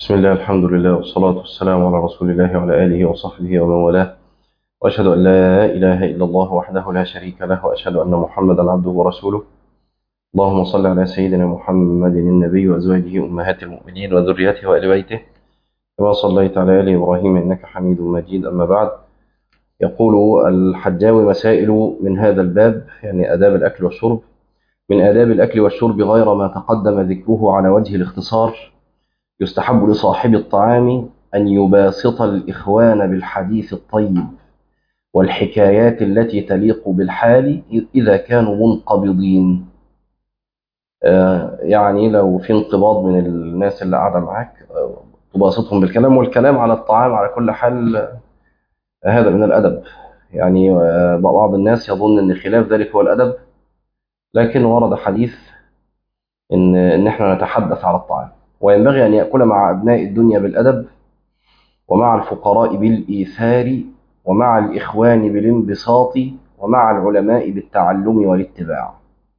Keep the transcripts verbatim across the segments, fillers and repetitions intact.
بسم الله، الحمد لله، والصلاة والسلام على رسول الله وعلى آله وصحبه ومن والاه. وأشهد أن لا إله إلا الله وحده لا شريك له، وأشهد أن محمدا عبده ورسوله. اللهم صل على سيدنا محمد النبي وأزواجه أمهات المؤمنين وذريته وآل بيته كما صليت على آل إبراهيم إنك حميد مجيد. أما بعد، يقول الحجاوي مسائل من هذا الباب، يعني آداب الأكل والشرب. من آداب الأكل والشرب غير ما تقدم ذكره على وجه الاختصار: يستحب لصاحب الطعام أن يباسط الإخوان بالحديث الطيب والحكايات التي تليق بالحال إذا كانوا منقبضين. آه، يعني لو في انقباض من الناس اللي قاعدة معاك، آه، تباسطهم بالكلام، والكلام على الطعام على كل حال. آه، هذا من الأدب. يعني آه، بعض الناس يظن أن خلاف ذلك هو الأدب، لكن ورد حديث إن إن إحنا نتحدث على الطعام، وينبغي أن يأكل مع أبناء الدنيا بالأدب، ومع الفقراء بالإيثار، ومع الإخوان بالانبساط، ومع العلماء بالتعلم والاتباع.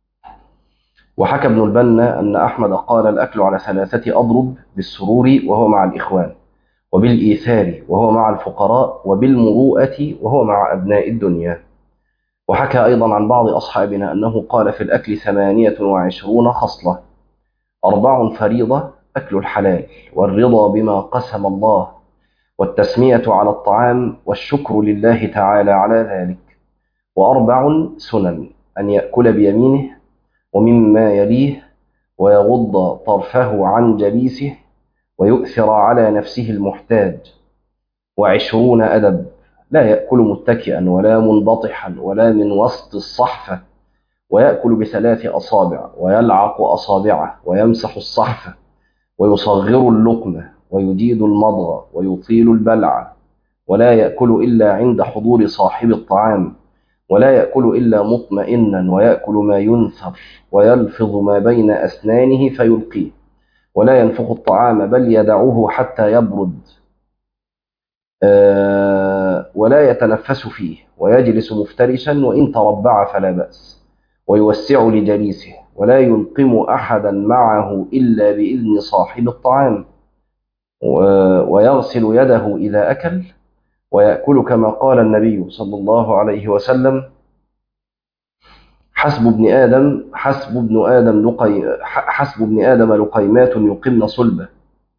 وحكى ابن البنا أن أحمد قال: الأكل على ثلاثة أضرب: بالسرور وهو مع الإخوان، وبالإيثار وهو مع الفقراء، وبالمروءة وهو مع أبناء الدنيا. وحكى أيضا عن بعض أصحابنا أنه قال في الأكل ثمانية وعشرون خصلة: أربع فريضة: أكل الحلال، والرضا بما قسم الله، والتسمية على الطعام، والشكر لله تعالى على ذلك. وأربع سنن: أن يأكل بيمينه ومما يليه، ويغض طرفه عن جليسه، ويؤثر على نفسه المحتاج. وعشرون أدب: لا يأكل متكئا، ولا منبطحا، ولا من وسط الصحفة، ويأكل بثلاث أصابع، ويلعق أصابعه، ويمسح الصحفة، ويصغر اللقمة، ويجيد المضغ، ويطيل البلع، ولا يأكل إلا عند حضور صاحب الطعام، ولا يأكل إلا مطمئنا، ويأكل ما ينثر، ويلفظ ما بين أسنانه فيلقيه، ولا ينفخ الطعام بل يدعه حتى يبرد، آه، ولا يتنفس فيه، ويجلس مفترشا، وإن تربع فلا بأس، ويوسع لجليسه، ولا يلقم أحدا معه إلا بإذن صاحب الطعام، ويغسل يده إذا أكل، ويأكل كما قال النبي صلى الله عليه وسلم: حسب ابن آدم حسب ابن آدم لقي حسب ابن آدم لقيمات يقمن صلبه.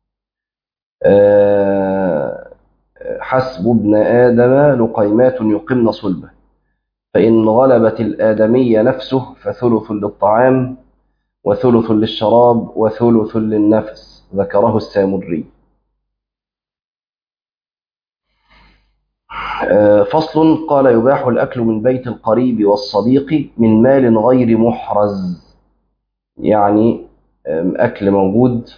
آه، حسب ابن آدم لقيمات يقمن صلبه، فإن غلبت الآدمية نفسه فثلث للطعام، وثلث للشراب، وثلث للنفس. ذكره السامري. آه، فصل. قال: يباح الأكل من بيت القريب والصديق من مال غير محرز. يعني آم، أكل موجود،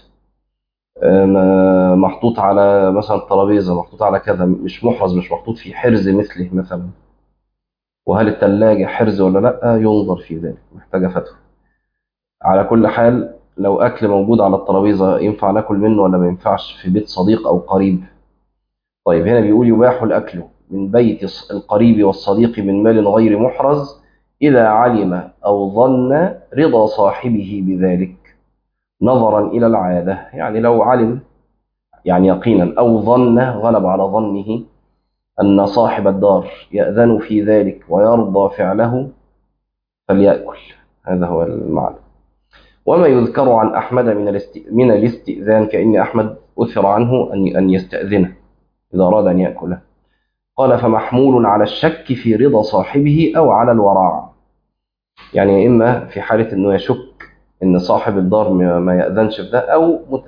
آم، محطوط على مثلا ترابيزة، محطوط على كذا، مش محرز، مش محطوط في حرز مثله مثلا. وهل الثلاجة حرز ولا لأ؟ ينظر في ذلك، محتاجة فتوى. على كل حال، لو أكل موجود على الترابيزة ينفع ناكل منه ولا ما ينفعش في بيت صديق أو قريب؟ طيب، هنا بيقول: يباح الأكل من بيت القريب والصديق من مال غير محرز إذا علم أو ظن رضا صاحبه بذلك، نظرا إلى العادة. يعني لو علم، يعني يقينا، أو ظن، غلب على ظنه، أن صاحب الدار يأذن في ذلك ويرضى فعله، فليأكل. هذا هو المعنى. وما يذكر عن أحمد من الاست... من الاستئذان، كأن أحمد أثر عنه أن أن يستأذنه إذا أراد أن يأكله. قال: فمحمول على الشك في رضا صاحبه أو على الورع. يعني إما في حالة أنه يشك أن صاحب الدار ما يأذنش في ده، أو مت...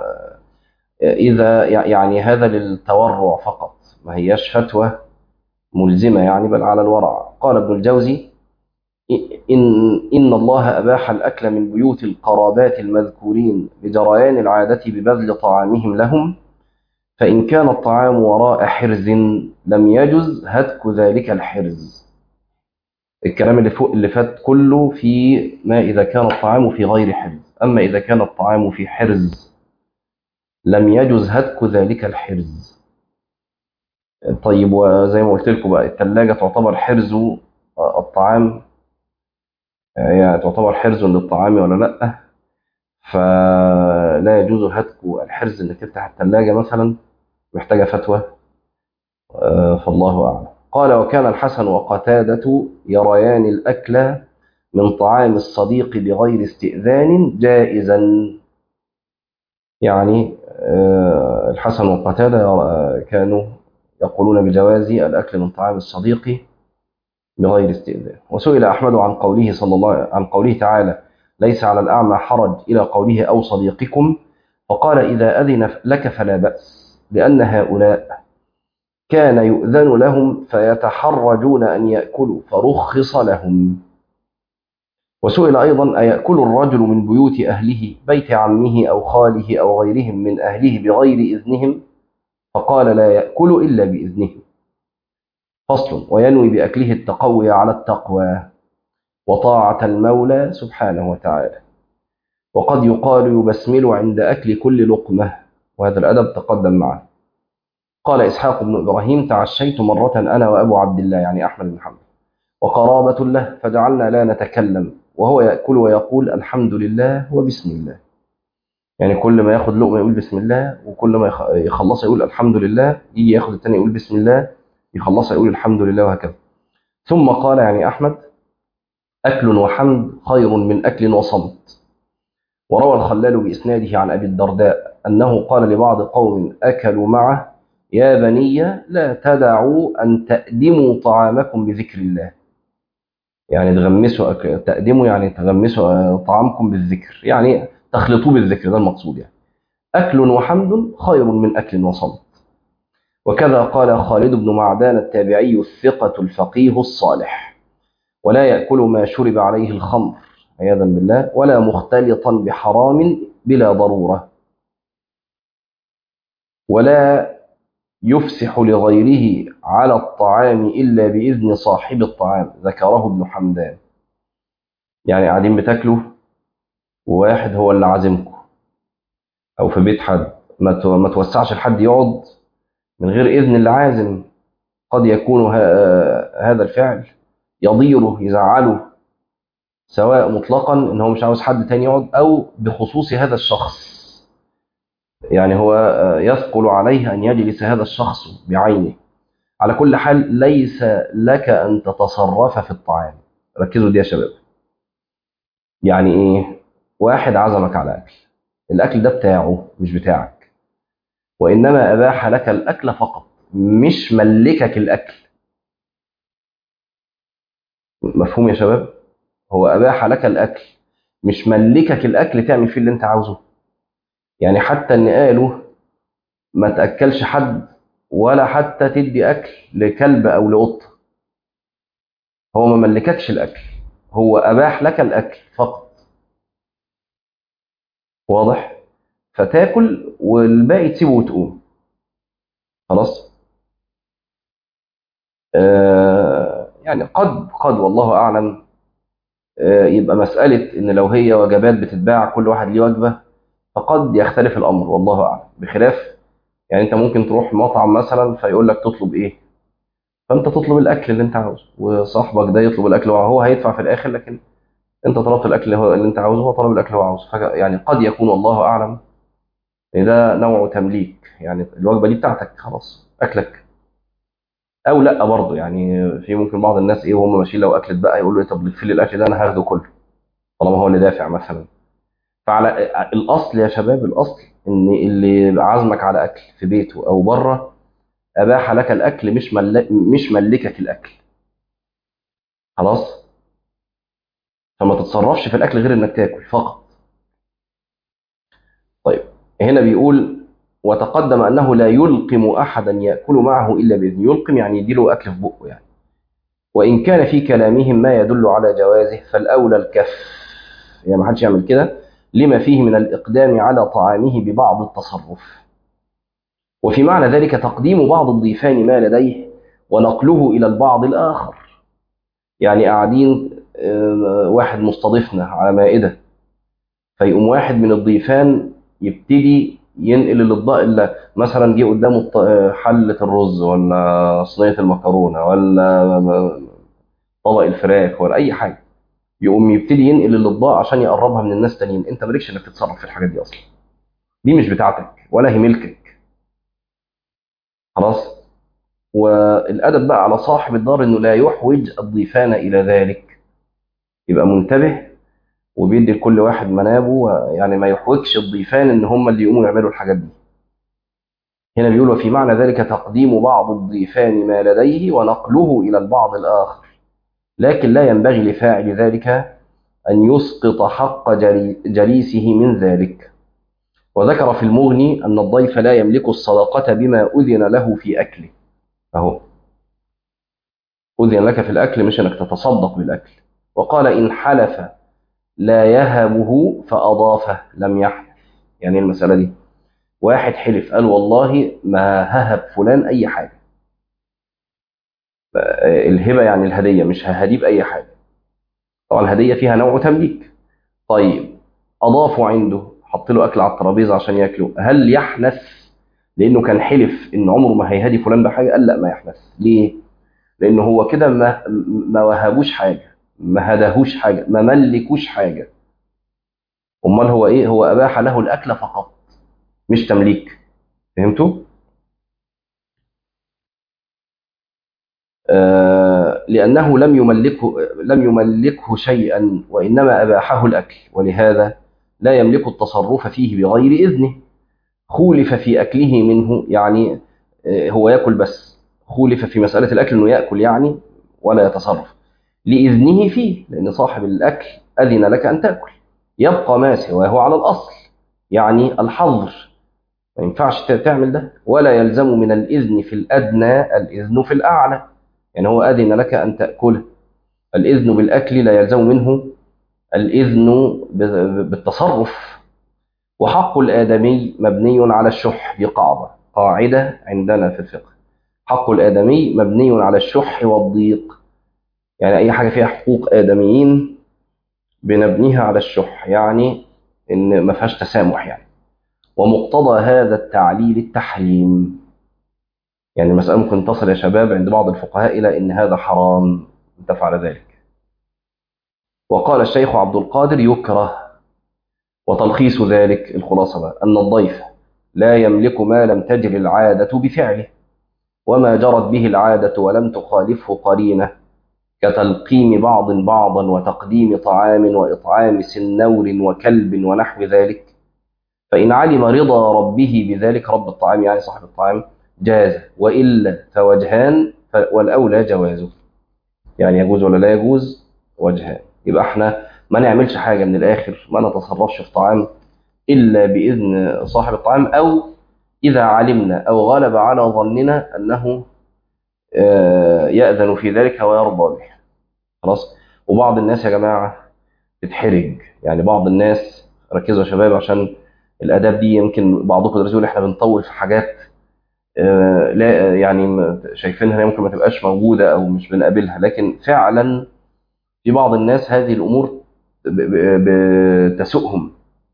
إذا يعني هذا للتورع فقط، ما هياش فتوى ملزمة يعني، بل على الورع. قال ابن الجوزي: إن, إن الله أباح الأكل من بيوت القرابات المذكورين بجريان العادة ببذل طعامهم لهم، فإن كان الطعام وراء حرز لم يجز هتك ذلك الحرز. الكلام اللي فوق اللي فات كله في ما إذا كان الطعام في غير حرز. أما إذا كان الطعام في حرز لم يجز هتك ذلك الحرز. طيب، وزي ما قلت لكم بقى، الثلاجة تعتبر حرز الطعام؟ هي تعتبر حرز للطعام ولا لأ؟ ف لا يجوز هتك الحرز انك تفتح الثلاجة مثلا، محتاجة فتوى، آه، فالله أعلم. قال وكان الحسن وقتادة يريان الأكل من طعام الصديق بغير استئذان جائزا. يعني آه، الحسن وقتادة آه، كانوا يقولون بجواز الأكل من طعام الصديق بغير استئذان. وسئل أحمد عن قوله صلى الله عن قوله تعالى ليس على الأعمى حرج إلى قوله أو صديقكم، فقال إذا أذن لك فلا بأس، لأن هؤلاء كان يؤذن لهم فيتحرجون أن يأكلوا فرخص لهم. وسئل أيضا أيأكل الرجل من بيوت أهله بيت عمه أو خاله أو غيرهم من أهله بغير إذنهم، فقال لا يأكل إلا بإذنهم. فصل. وينوي بأكله التقوي على التقوى وطاعة المولى سبحانه وتعالى. وقد يقال يبسمل عند أكل كل لقمة، وهذا الأدب تقدم معه. قال إسحاق بن إبراهيم تعشيت مرة أنا وأبو عبد الله يعني أحمد بن حنبل وقرابة له فجعلنا لا نتكلم وهو يأكل ويقول الحمد لله وبسم الله. يعني كل ما ياخد لقمة يقول بسم الله، وكل ما يخلص يقول الحمد لله، يجي ياخد الثاني يقول بسم الله، يخلص يقول الحمد لله، وهكذا. ثم قال يعني أحمد أكل وحمد خير من أكل وصمت. وروى الخلال بإسناده عن أبي الدرداء أنه قال لبعض قوم أكلوا معه يا بني لا تدعوا أن تأدموا طعامكم بذكر الله. يعني تغمسوا أك... تقدموا يعني تغمسوا طعامكم بالذكر، يعني تخلطوه بالذكر، ده المقصود. يعني أكل وحمد خير من أكل وصمت. وكذا قال خالد بن معدان التابعي الثقة الفقيه الصالح ولا يأكل ما شرب عليه الخمر عياذا بالله ولا مختلطا بحرام بلا ضرورة، ولا يفسح لغيره على الطعام إلا بإذن صاحب الطعام، ذكره ابن حمدان. يعني قاعدين بتاكلوا وواحد هو اللي عازمكم أو في بيت حد، ما توسعش لحد يقعد من غير إذن اللي عازم. قد يكون هذا الفعل يضيره يزعله، سواء مطلقا ان هو مش عاوز حد تاني يقعد او بخصوص هذا الشخص، يعني هو يثقل عليه ان يجلس هذا الشخص بعينه. على كل حال ليس لك ان تتصرف في الطعام. ركزوا دي يا شباب. يعني ايه؟ واحد عزمك على اكل، الاكل ده بتاعه مش بتاعك، وانما اباح لك الاكل فقط، مش ملكك الاكل. مفهوم يا شباب؟ هو اباح لك الاكل مش ملكك الاكل تعمل فيه اللي انت عاوزه. يعني حتى ان قالوا ما تاكلش حد ولا حتى تدي اكل لكلب او لقطه، هو ما ملككش الاكل، هو اباح لك الاكل فقط. واضح؟ فتاكل والباقي تسيبه وتقوم. خلاص. آه يعني قد قد والله اعلم آه يبقى مساله ان لو هي وجبات بتتباع كل واحد ليه وجبه، فقد يختلف الامر والله اعلم. بخلاف يعني انت ممكن تروح مطعم مثلا فيقول لك تطلب ايه، فانت تطلب الاكل اللي انت عاوزه، وصاحبك ده يطلب الاكل وهو هيدفع في الاخر، لكن انت طلبت الاكل اللي هو اللي انت عاوزه، هو طلب الاكل اللي هو عاوزه. فج- يعني قد يكون والله اعلم ان ده نوع تمليك، يعني الوجبه دي بتاعتك خلاص اكلك، او لا برضه. يعني في ممكن بعض الناس ايه وهم ماشيين لو اكلت بقى يقولوا ايه طب لف لي الاكل ده انا هاخده كله طالما هو اللي دافع مثلا. فعلى الاصل يا شباب، الاصل ان اللي عازمك على اكل في بيته او بره اباح لك الاكل، مش مل... مش ملكك الاكل. خلاص. فما تتصرفش في الاكل غير انك تاكل فقط. طيب هنا بيقول وتقدم انه لا يلقم احدا ياكل معه الا باذنه. يلقم يعني يديله اكل في بقه يعني. وان كان في كلامهم ما يدل على جوازه فالاولى الكف، يعني ما حدش يعمل كده لما فيه من الاقدام على طعامه ببعض التصرف. وفي معنى ذلك تقديم بعض الضيفان ما لديه ونقله الى البعض الاخر. يعني قاعدين آه، واحد مستضيفنا على مائده، فيقوم واحد من الضيفان يبتدي ينقل الاطباق اللي مثلا جه قدامه الط- حله الرز ولا صينيه المكرونه ولا طبق الفراخ ولا اي حاجه، يقوم يبتدي ينقل الاطباق عشان يقربها من الناس تانيين. انت مالكش انك تتصرف في الحاجات دي اصلا. دي مش بتاعتك ولا هي ملكك. خلاص. والأدب بقى على صاحب الدار إنه لا يحوج الضيفان إلى ذلك، يبقى منتبه وبيدي لكل واحد منابه، يعني ما يحوجش الضيفان إن هم اللي يقوموا يعملوا الحاجات دي. هنا بيقول وفي معنى ذلك تقديم بعض الضيفان ما لديه ونقله إلى البعض الآخر، لكن لا ينبغي لفاعل ذلك أن يسقط حق جلي- جليسه من ذلك. وذكر في المغني أن الضيف لا يملك الصدقة بما أذن له في أكله. أهو أذن لك في الأكل، مش أنك تتصدق بالأكل. وقال إن حلف لا يهبه فأضافه لم يحلف. يعني المسألة دي واحد حلف قال والله ما ههب فلان أي حاجة، الهبة يعني الهدية، مش ههديه بأي حاجة. طبعا الهدية فيها نوع تمليك. طيب أضافوا عنده، حط له أكل على الترابيزة عشان ياكله، هل يحنث لأنه كان حلف إن عمره ما هيهدي فلان بحاجة؟ قال لا ما يحنث. ليه؟ لأنه هو كده ما ما وهبوش حاجة، ما هداهوش حاجة، ما ملكوش حاجة. أمال هو إيه؟ هو أباح له الأكل فقط، مش تمليك. فهمتوا؟ آه لأنه لم يملكه لم يملكه شيئا، وإنما أباحه الأكل، ولهذا لا يملك التصرف فيه بغير إذنه. خولف في أكله منه، يعني آه، هو يأكل بس، خولف في مسألة الأكل أنه يأكل يعني ولا يتصرف لإذنه فيه، لأن صاحب الأكل أذن لك أن تأكل. يبقى ما سواه على الأصل، يعني الحظر، ما ينفعش تعمل ده. ولا يلزم من الإذن في الأدنى الإذن في الأعلى، يعني هو أذن لك أن تأكله، الإذن بالأكل لا يلزم منه الإذن بالتصرف. وحق الآدمي مبني على الشح، دي قاعدة قاعدة عندنا في الفقه. حق الآدمي مبني على الشح والضيق، يعني أي حاجة فيها حقوق آدميين بنبنيها على الشح، يعني إن ما فيهاش تسامح يعني. ومقتضى هذا التعليل التحريم، يعني المسألة ممكن تصل يا شباب عند بعض الفقهاء إلى إن هذا حرام أن تفعل ذلك. وقال الشيخ عبد القادر يكره. وتلخيص ذلك الخلاصة بقى أن الضيف لا يملك ما لم تجر العادة بفعله، وما جرت به العادة ولم تخالفه قرينة، كتلقيم بعض بعضا وتقديم طعام وإطعام سنور وكلب ونحو ذلك. فإن علم رضا ربه بذلك، رب الطعام يعني صاحب الطعام، جاز، وإلا فوجهان، والأولى جوازه. يعني يجوز ولا لا يجوز؟ وجهان. يبقى احنا ما نعملش حاجة من الآخر، ما نتصرفش في طعام إلا بإذن صاحب الطعام، أو إذا علمنا أو غلب على ظننا أنه آه، يأذن في ذلك ويرضى به. خلاص. وبعض الناس يا جماعة تتحرج، يعني بعض الناس، ركزوا يا شباب عشان الآداب دي يمكن بعضكم درسوا لي احنا بنطول في حاجات آه، لا يعني م- شايفينها هي ممكن ما تبقاش موجودة أو مش بنقابلها، لكن فعلا في بعض الناس هذه الأمور ب- ب- بتسؤهم.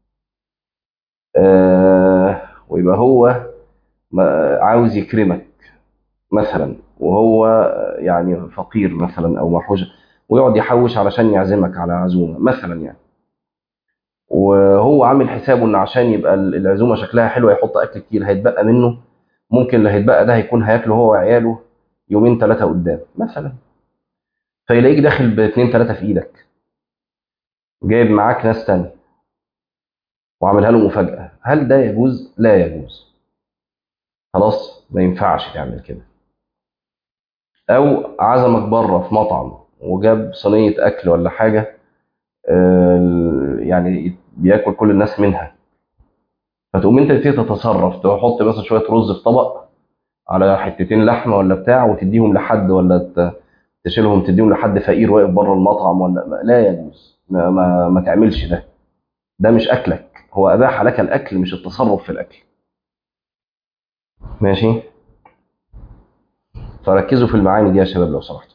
آه، ويبقى هو ما- عاوز يكرمك مثلا، وهو يعني فقير مثلا او محوج، ويقعد يحوش علشان يعزمك على عزومه مثلا يعني، وهو عامل حسابه ان عشان يبقى العزومه شكلها حلو يحط اكل كتير هيتبقى منه، ممكن اللي هيتبقى ده هيكون هياكله هو وعياله يومين ثلاثه قدام مثلا، فيلاقيك داخل باثنين ثلاثه في ايدك، جايب معاك ناس تاني وعاملها له مفاجاه. هل ده يجوز؟ لا يجوز. خلاص، ما ينفعش تعمل كده. او عزمك بره في مطعم وجاب صينيه اكل ولا حاجه، آه، يعني بياكل كل الناس منها، فتقوم انت تبتدي تتصرف، تحط مثلا شويه رز في طبق على حتتين لحمه ولا بتاع وتديهم لحد، ولا ت- تشيلهم تديهم لحد فقير واقف بره المطعم، ولا ما- لا يجوز. ما, ما, ما تعملش ده، ده مش اكلك، هو اباح لك الاكل مش التصرف في الاكل. ماشي. فركزوا في المعاني دي يا شباب لو سمحتوا.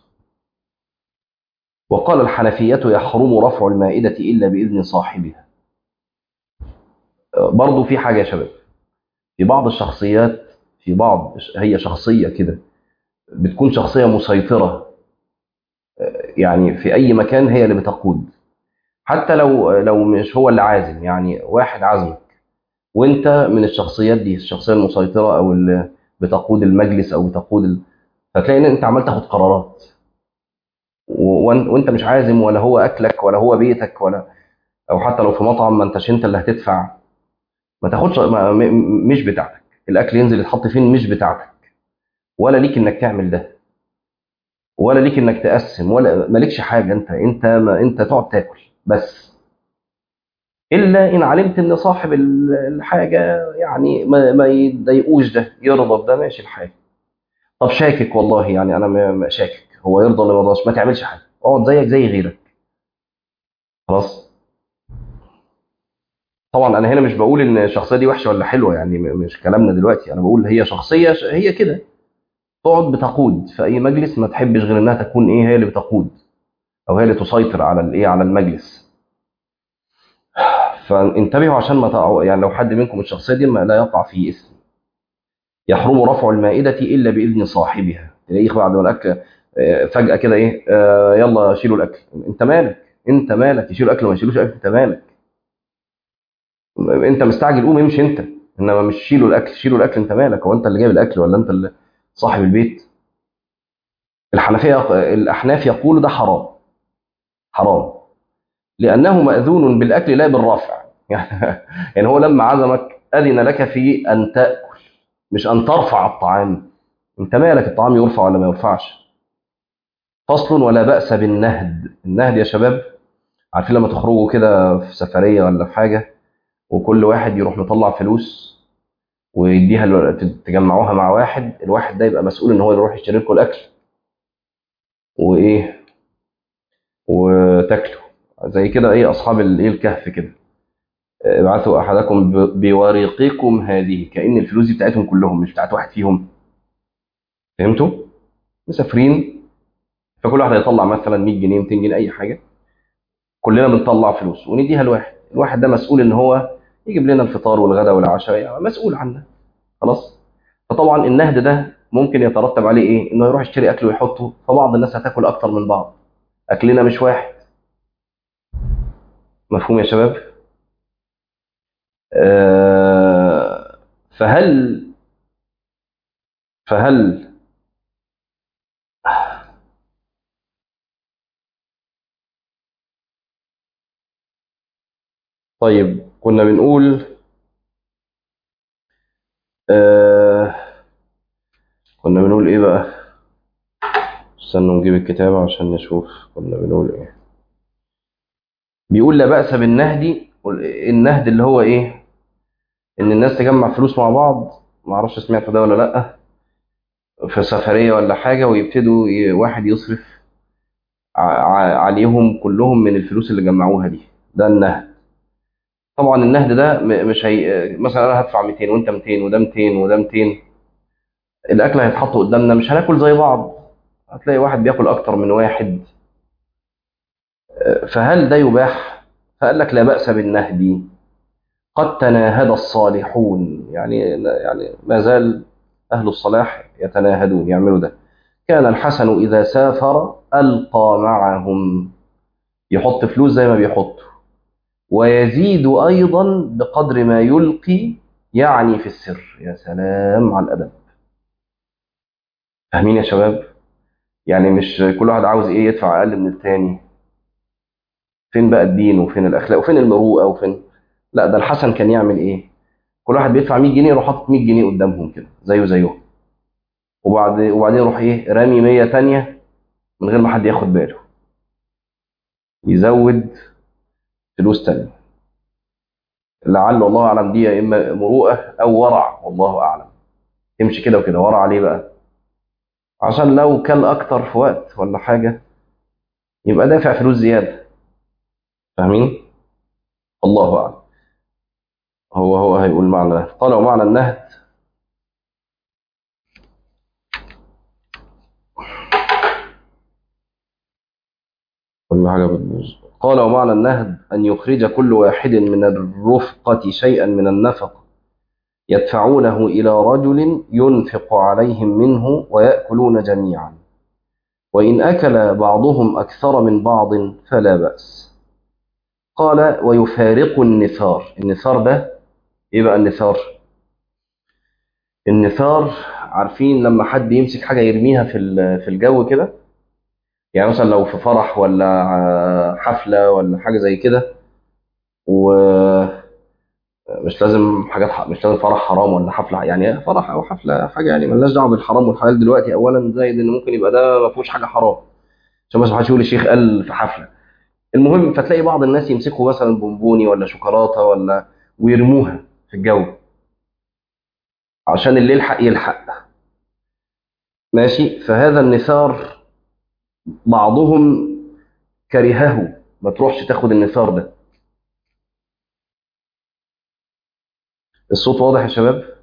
وقال الحنفية يحرم رفع المائدة إلا بإذن صاحبها. آه، برضو في حاجة يا شباب، في بعض الشخصيات، في بعض هي شخصية كده بتكون شخصية مسيطرة، يعني في أي مكان هي اللي بتقود، حتى لو لو مش هو اللي عازم، يعني واحد عازمك وانت من الشخصيات دي، الشخصيه المسيطره او اللي بتقود المجلس او بتقود ال... فتلاقي ان انت عمال تاخد قرارات، و- وان- وانت مش عازم، ولا هو اكلك ولا هو بيتك، ولا او حتى لو في مطعم ما انتش انت اللي هتدفع. ما تاخدش، ما م- م- مش بتاعتك الاكل ينزل يتحط فين، مش بتاعتك، ولا ليك انك تعمل ده، ولا ليك انك تقسم، ولا مالكش حاجه. انت انت ما انت تقعد تاكل بس. الا ان علمت ان صاحب ال- الحاجه يعني ما, ما يضايقوش ده، يرضى بده، ماشي الحال. طب شاكك والله، يعني انا م- م- شاكك هو يرضى ولا ما يرضاش، ما تعملش حاجه، اقعد زيك زي غيرك. خلاص. طبعا انا هنا مش بقول ان الشخصيه دي وحشه ولا حلوه، يعني م- مش كلامنا دلوقتي، انا بقول هي شخصيه، ش- هي كده تقعد بتقود في اي مجلس، ما تحبش غير انها تكون ايه، هي اللي بتقود، او هي اللي تسيطر على الايه، على المجلس. فانتبهوا عشان ما تقعوا، يعني لو حد منكم الشخصيه دي ما لا يقع في اثم. يحرم رفع المائده الا باذن صاحبها. تلاقيه بعد ما الاكل آه، فجاه كده ايه، آه، يلا شيلوا الاكل. انت مالك؟ انت مالك؟ يشيلوا اكل وما يشيلوش اكل، انت مالك؟ انت مستعجل، قوم امشي انت. انما مش شيلوا الاكل، شيلوا الاكل، انت مالك؟ هو انت اللي جايب الاكل ولا انت اللي صاحب البيت؟ الحنفيه، الاحناف يقولوا ده حرام. حرام لانه ماذون بالاكل لا بالرفع. يعني هو لما عزمك اذن لك في ان تاكل، مش ان ترفع الطعام. انت مالك الطعام يرفع ولا ما يرفعش؟ فصل. ولا باس بالنهد. النهد يا شباب، عارفين لما تخرجوا كده في سفريه ولا في حاجه، وكل واحد يروح مطلع فلوس ويديها ال- تجمعوها مع واحد، الواحد ده يبقى مسؤول ان هو يروح يشتري لكم الاكل وايه، وتاكلوا. زي كده ايه، اصحاب الايه الكهف كده، ابعثوا احدكم ب- بوريقكم هذه، كأن الفلوس دي بتاعتهم كلهم، مش بتاعت واحد فيهم. فهمتوا؟ مسافرين، فكل واحد هيطلع مثلا مية جنيه، ميتين جنيه، اي حاجه، كلنا بنطلع فلوس ونديها لواحد. الواحد ده مسؤول ان هو يجيب لنا الفطار والغداء والعشاء، يعني مسؤول عنه. خلاص. فطبعا النهد ده ممكن يترتب عليه ايه، انه يروح يشتري اكل ويحطه، فبعض الناس هتاكل اكتر من بعض، اكلنا مش واحد. مفهوم يا شباب؟ آه فهل فهل طيب كنا بنقول، آه كنا بنقول ايه بقى؟ استنوا نجيب الكتاب عشان نشوف كنا بنقول ايه. بيقول لا بأس بالنهد. النهد اللي هو ايه، ان الناس تجمع فلوس مع بعض، ما اعرفش سمعت ده ولا لا، في سفرية ولا حاجة، ويبتدوا ي- واحد يصرف ع- ع- عليهم كلهم من الفلوس اللي جمعوها دي. ده النهد. طبعا النهد ده م- مش هي، مثلا انا هدفع ميتين وانت ميتين وده ميتين وده ميتين، الاكل هيتحط قدامنا مش هناكل زي بعض، هتلاقي واحد بياكل اكتر من واحد. فهل ده يباح؟ فقال لك لا بأس بالنهد. قد تناهد الصالحون، يعني يعني ما زال أهل الصلاح يتناهدون، يعملوا ده. كان الحسن إذا سافر ألقى معهم، يحط فلوس زي ما بيحط، ويزيد أيضا بقدر ما يلقي، يعني في السر. يا سلام على الأدب. فاهمين يا شباب؟ يعني مش كل واحد عاوز إيه، يدفع أقل من التاني. فين بقى الدين، وفين الأخلاق، وفين المروءة، وفين؟ لا، ده الحسن كان يعمل إيه، كل واحد بيدفع مية جنيه، يروح حاطط مية جنيه قدامهم كده زيه زيهم، وبعد وبعدين يروح ايه، رامي مية تانية من غير ما حد ياخد باله، يزود فلوس تانية. لعل الله اعلم دي يا اما مروءه او ورع، والله اعلم. تمشي كده وكده، ورع ليه بقى؟ عشان لو كل اكتر في وقت ولا حاجه، يبقى دافع فلوس زياده. فاهمين؟ الله اعلم. هو هو هيقول معنى ده. قال ومعنى النهد، كل حاجه بتبوظ. قال ومعنى النهد ان يخرج كل واحد من الرفقه شيئا من النفق، يدفعونه إلى رجل ينفق عليهم منه ويأكلون جميعا، وإن أكل بعضهم أكثر من بعض فلا بأس. قال ويفارق النثار. النثار ده ايه بقى النثار؟ النثار، عارفين لما حد يمسك حاجة يرميها في ال- في الجو كده؟ يعني مثلا لو في فرح ولا حفلة ولا حاجة زي كده، ومش لازم حاجات ح- مش لازم فرح حرام ولا حفلة، يعني فرح أو حفلة حاجة يعني ملناش دعوة بالحرام والحلال دلوقتي. أولا زائد إن ممكن يبقى ده ما فيهوش حاجة حرام، عشان بس ما حدش يقول الشيخ قال في حفلة. المهم، فتلاقي بعض الناس يمسكوا مثلا بونبوني ولا شوكولاتة ولا ويرموها في الجو عشان اللي يلحق يلحق. ماشي، فهذا النثار بعضهم كرهه، ما تروحش تاخد النثار ده. الصوت واضح يا شباب؟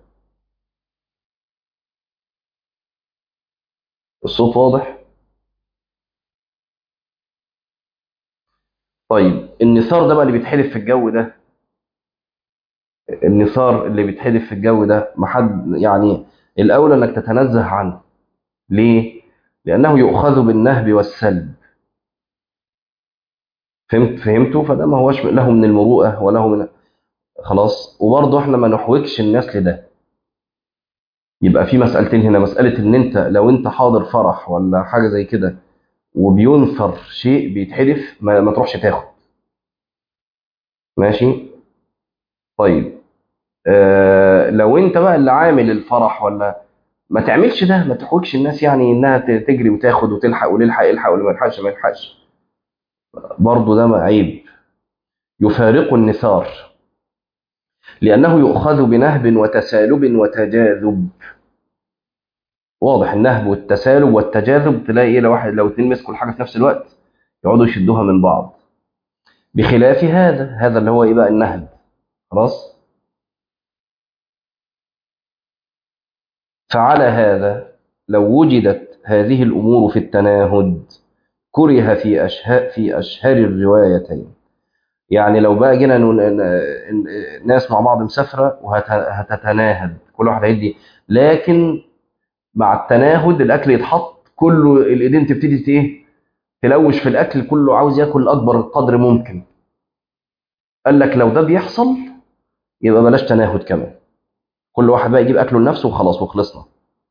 الصوت واضح؟ طيب النثار ده بقى اللي بيتحدف في الجو ده، النثار اللي بيتحدف في الجو ده ما حد يعني، الأولى إنك تتنزه عنه. ليه؟ لأنه يؤخذ بالنهب والسلب. فهمت فهمتوا؟ فده ما هوش له من المروءة وله من، خلاص. وبرضه احنا ما نحوجش الناس لده. يبقى في مسألتين هنا، مسألة إن أنت لو أنت حاضر فرح ولا حاجة زي كده وبينثر شيء بيتحدف، ما, ما تروحش تاخد. ماشي. طيب آه لو أنت بقى اللي عامل الفرح ولا، ما تعملش ده، ما تحوجش الناس يعني انها ت- تجري وتاخد وتلحق واللي يلحق واللي ما يلحقش ما يلحقش. برضه ده عيب، يفارق النثار، لانه يؤخذ بنهب وتسالب وتجاذب. واضح؟ النهب والتسالب والتجاذب، تلاقي ايه، لو واحد لو اتنين مسكوا الحاجه في نفس الوقت يقعدوا يشدوها من بعض. بخلاف هذا، هذا اللي هو ايه بقى؟ النهب. خلاص. فعلى هذا لو وجدت هذه الامور في التناهد كره في اشهر في اشهر الروايتين. يعني لو بقى جينا ن- ن- ن- ناس مع بعض مسافره وهتتناهد، كل واحد هيدي، لكن مع التناهد الاكل يتحط كله، الايدين تبتدي ت- ايه، تلوش في الاكل، كله عاوز ياكل اكبر قدر ممكن. قال لك لو ده بيحصل يبقى بلاش تناهد كمان، كل واحد بقى يجيب اكله لنفسه وخلاص وخلصنا.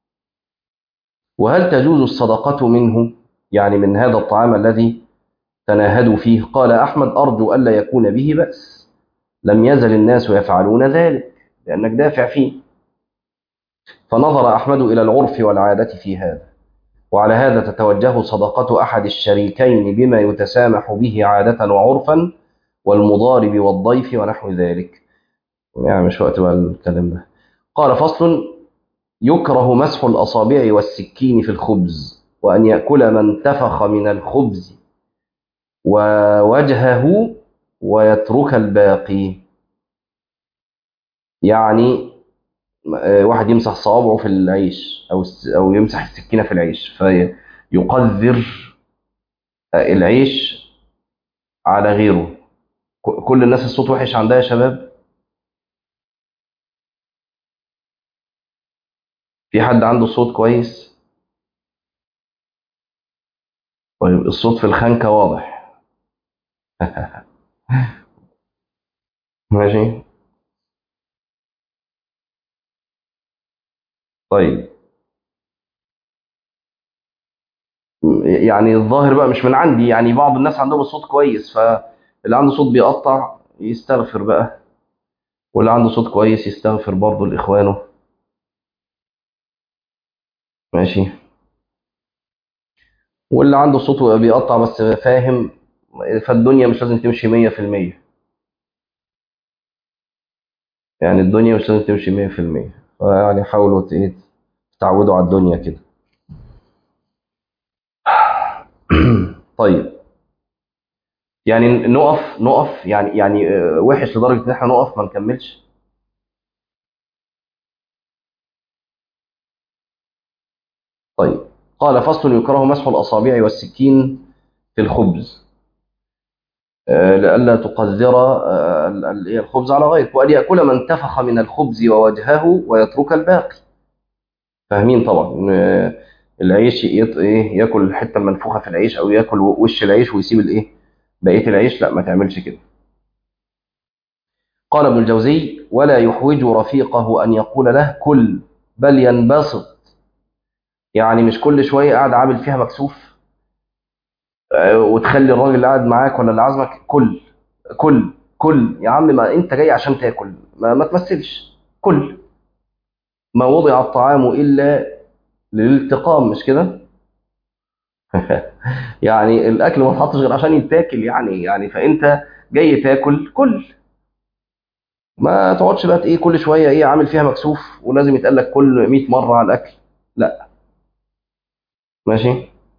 وهل تجوز الصدقه منه، يعني من هذا الطعام الذي تناهدوا فيه؟ قال احمد ارجو الا يكون به باس، لم يزل الناس يفعلون ذلك، لانك دافع فيه. فنظر أحمد إلى العرف والعادة في هذا، وعلى هذا تتوجه صدقة أحد الشريكين بما يتسامح به عادة وعرفا، والمضارب والضيف ونحو ذلك. يعني مش وقت بقى الكلام ده. قال فصل: يكره مسح الأصابع والسكين في الخبز، وأن يأكل من انتفخ من الخبز ووجهه ويترك الباقي. يعني آه، واحد يمسح صوابعه في العيش، او الس- او يمسح السكينه في العيش فيقذر العيش على غيره. ك- كل الناس الصوت وحش عندها يا شباب؟ في حد عنده صوت كويس؟ طيب الصوت في الخنكه واضح. ماشي. طيب يعني الظاهر بقى مش من عندي، يعني بعض الناس عندهم الصوت كويس، فاللي عنده صوت بيقطع يستغفر بقى، واللي عنده صوت كويس يستغفر برضه لاخوانه. ماشي. واللي عنده صوت بيقطع بس فاهم، فالدنيا مش لازم تمشي مية في المية. يعني الدنيا مش لازم تمشي مية في المية، فيعني حاولوا ت- إيه، تتعودوا على الدنيا كده. طيب يعني نقف نقف يعني يعني آه، وحش لدرجة ان احنا نقف ما نكملش؟ طيب. قال فصل: يكره مسح الأصابع والسكين في الخبز، آه، لئلا تقذر آه، ال- ال- إيه، الخبز على غيره، وأن يأكل من انتفخ من الخبز ووجهه ويترك الباقي. فاهمين طبعا؟ آه، العيش يط- ايه، ياكل الحته المنفوخه في العيش، او ياكل وش العيش ويسيب الايه، بقيه العيش، لا ما تعملش كده. قال ابن الجوزي: ولا يحوج رفيقه أن يقول له كل، بل ينبسط. يعني مش كل شوية قاعد عامل فيها مكسوف، آه، وتخلي الراجل اللي قاعد معاك ولا اللي عازمك كل كل كل. يا عم ما انت جاي عشان تاكل، ما, ما تمثلش. كل. ما وضع الطعام إلا للالتقام، مش كده؟ يعني الأكل ما اتحطش غير عشان يتاكل، يعني يعني فأنت جاي تاكل كل. ما تقعدش بقى ايه كل شويه ايه عامل فيها مكسوف ولازم يتقال لك كل مية مره على الاكل. لا. ماشي.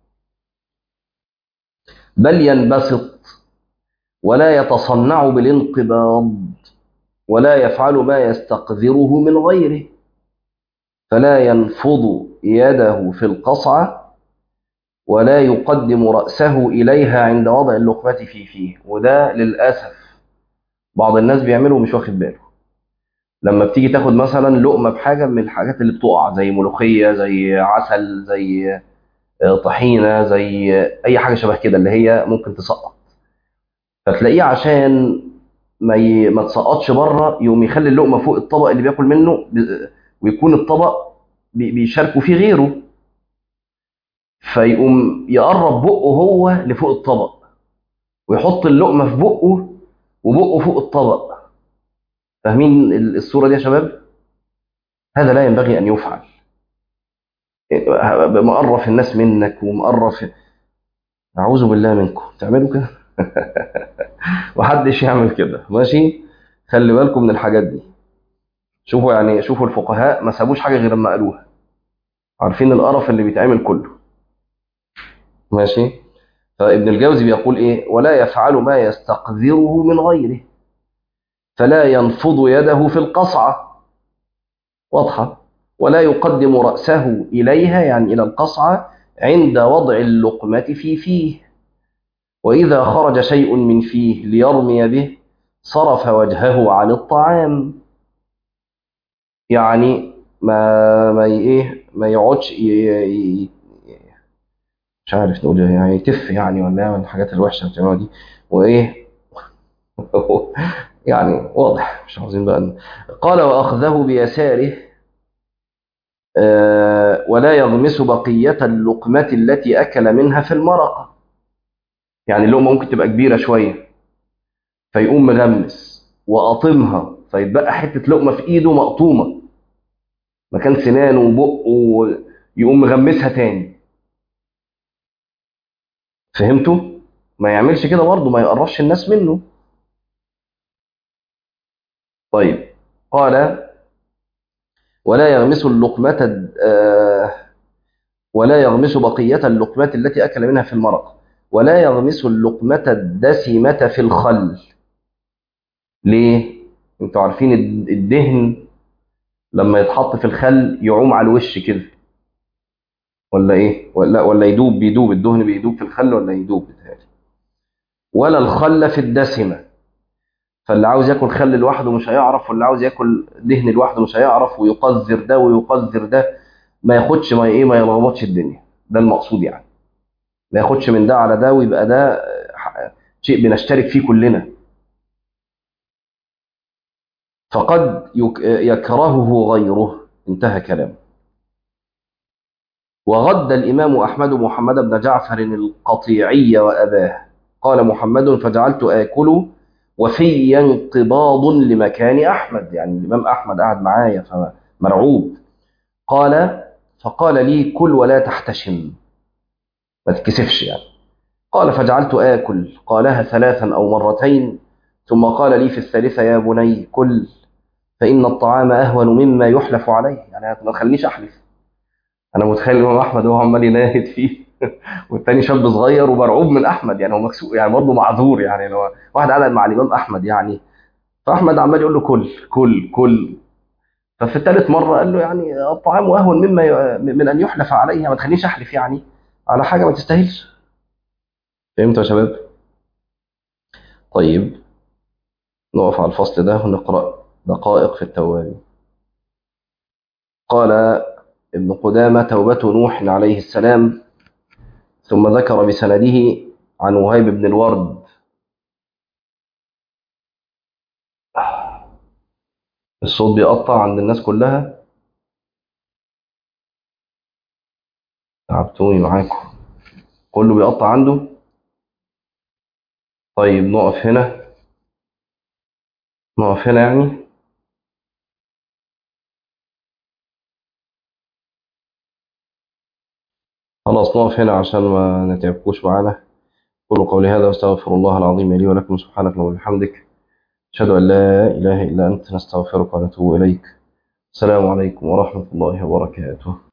بل ينبسط ولا يتصنع بالانقباض، ولا يفعل ما يستقذره من غيره، فلا ينفض يده في القصعة، ولا يقدم رأسه إليها عند وضع اللقمة في فيه. وده للأسف بعض الناس بيعمله ومش واخد باله. لما بتيجي تاخد مثلا لقمة بحاجة من الحاجات اللي بتقع، زي ملوخية، زي عسل، زي طحينة، زي أي حاجة شبه كده اللي هي ممكن تسقط، فتلاقيه عشان ما ي... ما تسقطش بره، يقوم يخلي اللقمه فوق الطبق اللي بياكل منه، ب... ويكون الطبق بي... بيشاركوا فيه غيره، فيقوم يقرب بقه هو لفوق الطبق، ويحط اللقمه في بقه وبقه فوق الطبق. فاهمين ال- الصوره دي يا شباب؟ هذا لا ينبغي ان يفعل. مقرف الناس منك ومقرف. اعوذ بالله منكم تعملوا كده. محدش يعمل كده، ماشي. خلي بالكم من الحاجات دي. شوفوا يعني شوفوا الفقهاء ما سابوش حاجه غير لما قالوها. عارفين القرف اللي بيتعمل كله. ماشي. فابن الجوزي بيقول ايه: ولا يفعل ما يستقذره من غيره، فلا ينفض يده في القصعة. واضحة. ولا يقدم رأسه إليها، يعني إلى القصعة، عند وضع اللقمة في فيه، وإذا خرج شيء من فيه ليرمي به صرف وجهه عن الطعام. يعني ما ما ي- ايه ما يقعدش ي- ي- مش عارف نقول إيه، يعني يتف يعني، ولا يعمل الحاجات الوحشه اللي بتعملها دي وايه. يعني واضح، مش عاوزين بقى ن- قال: واخذه بيساره، آه، ولا يغمس بقيه اللقمه التي اكل منها في المرقه. يعني اللقمه ممكن تبقى كبيره شويه، فيقوم مغمس وقاطمها، فيتبقى حته لقمه في ايده مقطومه مكان سنانه وبقه، يقوم مغمسها تاني. فهمتوا؟ ما يعملش كده برضه، ما يقربش الناس منه. طيب. قال: ولا يغمس اللقمة آه، ولا يغمس بقية اللقمة التي أكل منها في المرق، ولا يغمس اللقمة الدسمة في الخل. ليه؟ انتوا عارفين الد- الدهن لما يتحط في الخل يعوم على الوش كده، ولا ايه؟ ولا ولا يدوب، بيدوب الدهن، بيدوب في الخل ولا يدوب بتهيألي. ولا الخل في الدسمة. فاللي عاوز ياكل خل لوحده مش هيعرف، واللي عاوز ياكل دهن لوحده مش هيعرف، ويقذر ده ويقذر ده. ما ياخدش، ما ايه ما يلخبطش الدنيا. ده المقصود يعني. ما ياخدش من ده على ده، ويبقى ده آه، شيء بنشترك فيه كلنا. فقد يك- يكرهه غيره. انتهى كلامه. وغد الإمام أحمد محمد بن جعفر القطيعي وأباه. قال محمد: فجعلت آكل وفي انقباض لمكان أحمد. يعني الإمام أحمد قاعد معايا فمرعوب. قال: فقال لي: كل ولا تحتشم، ما تتكسفش يعني. قال: فجعلت آكل. قالها ثلاثا أو مرتين، ثم قال لي في الثالثة: يا بني كل، فإن الطعام أهون مما يحلف عليه. يعني ما تخلينيش أحلف. أنا متخيل الإمام أحمد وهو عمال يناهد فيه والتاني شاب صغير ومرعوب من أحمد، يعني هو مكسوف يعني برضه معذور، يعني لو واحد قاعد مع الإمام أحمد يعني. فأحمد عمال يقول له: كل كل كل. ففي الثالث مرة قال له: يعني الطعام أهون مما ي... من أن يحلف عليه، ما تخلينيش أحلف يعني على حاجة ما تستاهلش. فهمتوا يا شباب؟ طيب. نقف على الفصل ده ونقرأ دقائق في التوابين. قال ابن قدامة: توبة نوح عليه السلام. ثم ذكر بسنده عن وهيب بن الورد. الصوت بيقطع عند الناس كلها. تعبتوني معاكم. كله بيقطع عنده. طيب نقف هنا. نقف هنا يعني. خلاص نقف هنا عشان ما نتعبكوش معانا. قولوا قولي هذا واستغفر الله العظيم لي ولكم، سبحانك اللهم وبحمدك، أشهد أن لا إله إلا أنت، نستغفرك ونتوب إليك. السلام عليكم ورحمة الله وبركاته.